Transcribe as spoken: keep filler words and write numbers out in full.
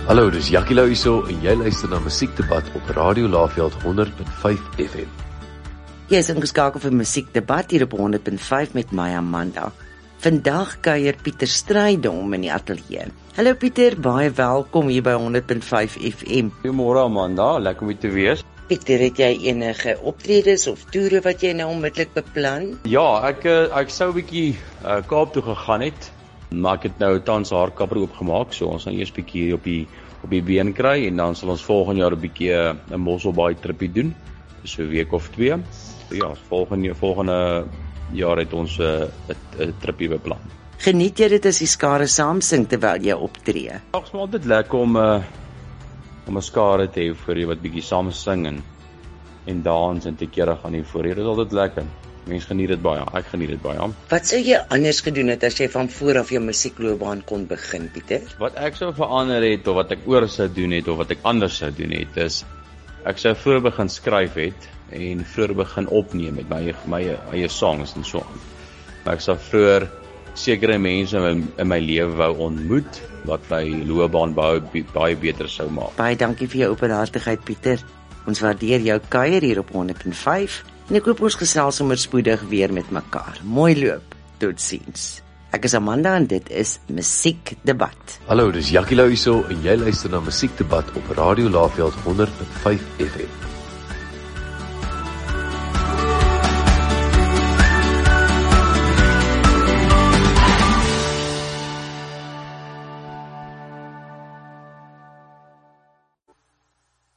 Hallo, dis Jackie Lou hierso en jy luister na Musiekdebat op Radio Laagveld honderd punt vyf F M. Jy is ingeskakel vir Musiekdebat hier op honderd punt vyf met my Amanda. Vandag kuier Pieter Strydom in die ateljee. Hallo Pieter, baie welkom hier by honderd punt vyf F M. Goeiemôre Amanda, lekker om hier te wees. Pieter, het jy enige optredes of toere wat jy nou onmiddellik beplan? Ja, ek ek sou 'n bietjie uh, Kaap toe gegaan het, maar ek het nou tans haar kapper oopgemaak, so ons gaan eers bietjie op die op die been kry en dan sal ons volgende jaar 'n bietjie 'n Mosselbaai tripie doen. Dis so 'n week of twee. So ja, volgende volgende jaar het ons 'n uh, 'n tripie beplan. Geniet jy dit as die skare saam sing terwyl jy optree? Dit is altyd lekker om uh, om 'n skare te hê vir jy wat bietjie saam sing en en dans en te kere gaan hier voor. Dit is altyd lekker. Mense geniet dit baie. Ek geniet dit baie. Wat sou jy anders gedoen het as jy van voor af jou musiekloopbaan kon begin, Pieter? Wat ek sou verander het of wat ek oor sou doen het of wat ek anders sou doen het is ek sou vroeër begin skryf het en vroeër begin opneem met my my eie songs en so. Ek sou vroeër sekere mense in my, in my lewe wou ontmoet wat my loopbaan baie baie beter sou maak. Baie dankie vir jou openhartigheid, Pieter. Ons waardeer jou kuier hier op honderd punt vyf en ek hoop ons gesels sommer spoedig weer met mekaar. Mooi loop. Totsiens. Ek is Amanda en dit is Musiekdebat. Hallo, dis Jackie Lou hierso en jy luister na Musiekdebat op Radio Laagveld honderd punt vyf F M.